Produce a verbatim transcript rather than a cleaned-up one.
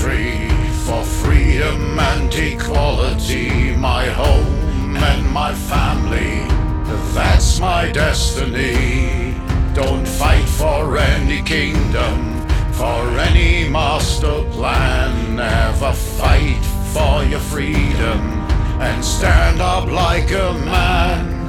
country for freedom and equality, my home and my family, that's my destiny. Don't fight for any kingdom, for any master plan. Never fight for your freedom and stand up like a man.